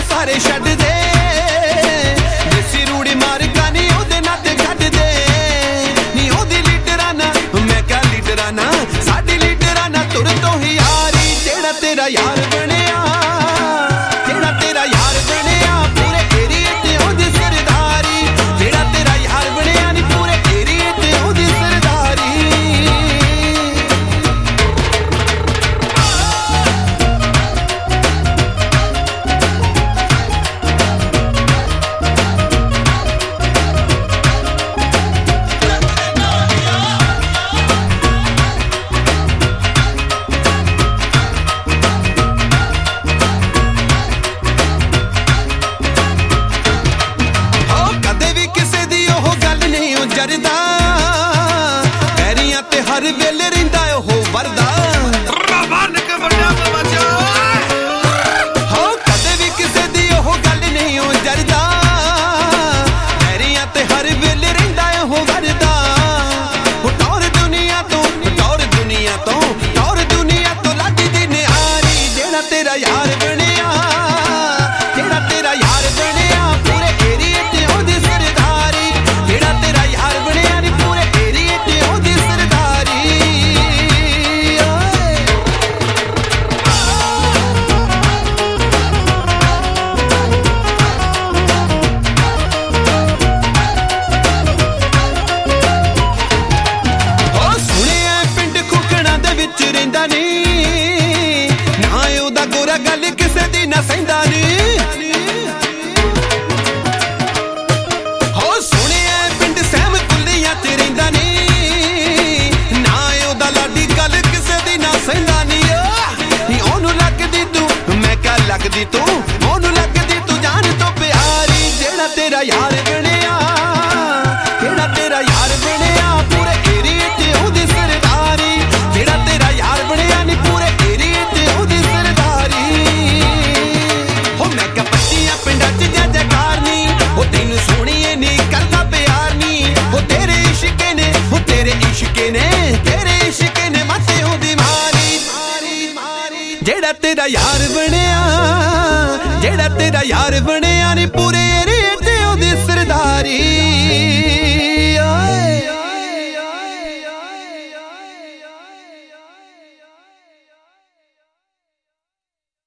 ਸਾਰੇ ਛੱਡ ਦੇ ਦੇਸੀ ਰੂੜੀ ਮਾਰਕਾ ਨੀ ਉਹਦੇ ਨਾਂ ਤੇ ਛੱਡ ਦੇ ਨੀ ਉਹਦੀ ਲੀਡਰਾਨਾ ਮੈਂ ਕਿਹਾ ਲੀਡਰਾਨਾ ਸਾਡੀ ਲੀਡਰਾਨਾ ਤੁਰ ਤੋਂ ਹੀ ਯਾਰੀ ਜਿਹੜਾ ਤੇਰਾ ਯਾਰ ਬਣਿਆ ਜਿਹੜਾ ਤੇਰਾ ਯਾਰ ਬਣਿਆ ਪੂਰੇ ਏਰੀਏ ਤੇ ਉਹਦੀ ਸਰਦਾਰੀ ਜਿਹੜਾ ਤੇਰਾ ਯਾਰ ਬਣਿਆ ਨੀ ਪੂਰੇ ਏਰੀਏ ਤੇ ਉਹਦੀ ਸਰਦਾਰੀ ਜਰਦਾ ਪੈਰੀਆਂ ਤੇ ਹਰ ਵੇਲੇ ਰਹਿੰਦਾ ਉਹ ਵਰਦਾ ਬਨ ਕੇ ਵੱਡਾ ਬਚਾ ਹੋ ਕਦੇ ਵੀ ਕਿਸੇ ਦੀ ਉਹ ਗੱਲ ਨਹੀਂ ਉਹ ਜਰਦਾ ਪੈਰੀਆਂ ਤੇ ਹਰ ਵੇਲੇ ਰਹਿੰਦਾ ਉਹ ਵਰਦਾ ਟੌਰ ਦੁਨੀਆ ਤੋਂ ਟੌਰ ਦੁਨੀਆ ਤੋਂ ਟੌਰ ਦੁਨੀਆ ਤੋਂ ਲੱਗੀ ਦੀ ਨਿਆਰੀ ਜਿਹੜਾ ਤੇਰਾ ਯਾਰ ਬਣਿਆ ਜਿਹੜਾ ਤੇਰਾ ਯਾਰ ਬਣਿਆ ਪੂਰੇ ਏਰੀਏ ਤੇ ਉਹਦੀ ਸਰਦਾਰੀ ਜਿਹੜਾ ਤੇਰਾ ਯਾਰ ਬਣਿਆ ਨੀ ਪੂਰੇ ਏਰੀਏ ਤੇ ਉਹਦੀ ਸਰਦਾਰੀ ਓ ਸੁਣਿਆ ਪਿੰਡ ਖੁਕਣਾ ਦੇ ਵਿੱਚ ਰਹਿੰਦਾ ਨੀ ਨਾ ਉਹਦਾ ਗੋਰਾ ਗੱਲ ਕਿਸੇ ਦੀ ਨਾ ਸਹਿੰਦਾ ਨੀ ਲੱਗਦੀ ਤੂੰ ਉਹਨੂੰ ਲੱਗਦੀ ਤੂੰ ਜਾਨ ਤੋਂ ਪਿਆਰੀ ਜਿਹੜਾ ਤੇਰਾ ਯਾਰ ਬਣਿਆ ਜਿਹੜਾ ਤੇਰਾ ਯਾਰ ਬਣਿਆ ਪੂਰੇ ਏਰੀਏ ਤੇ ਉਹਦੀ ਸਰਦਾਰੀ ਜਿਹੜਾ ਤੇਰਾ ਯਾਰ ਬਣਿਆ ਨੀ ਪੂਰੇ ਏਰੀਏ ਤੇ ਉਹਦੀ ਸਰਦਾਰੀ ਹੋ ਮੈਂ ਕਿਹਾ ਪੱਟੀਆਂ ਪਿੰਡਾਂ 'ਚ ਜੈ ਜੈਕਾਰ ਨੀ ਉਹ ਤੈਨੂੰ ਸੋਹਣੀਏ ਨੀ ਕਰਦਾ ਪਿਆਰ ਨੀ ਉਹ ਤੇਰੇ ਇਸ਼ਕੇ ਨੇ ਉਹ ਤੇਰੇ ਇਸ਼ਕੇ ਨੇ ਤੇਰੇ ਇਸ਼ਕੇ ਨੇ ਮਾਤੇ ਉਹਦੀ ਮਾਰੀ ਜਿਹੜਾ ਤੇਰਾ ਯਾਰ ਬਣਿਆ ਜਿਹੜਾ ਤੇਰਾ ਯਾਰ ਬਣਿਆ ਨੀ ਪੂਰੇ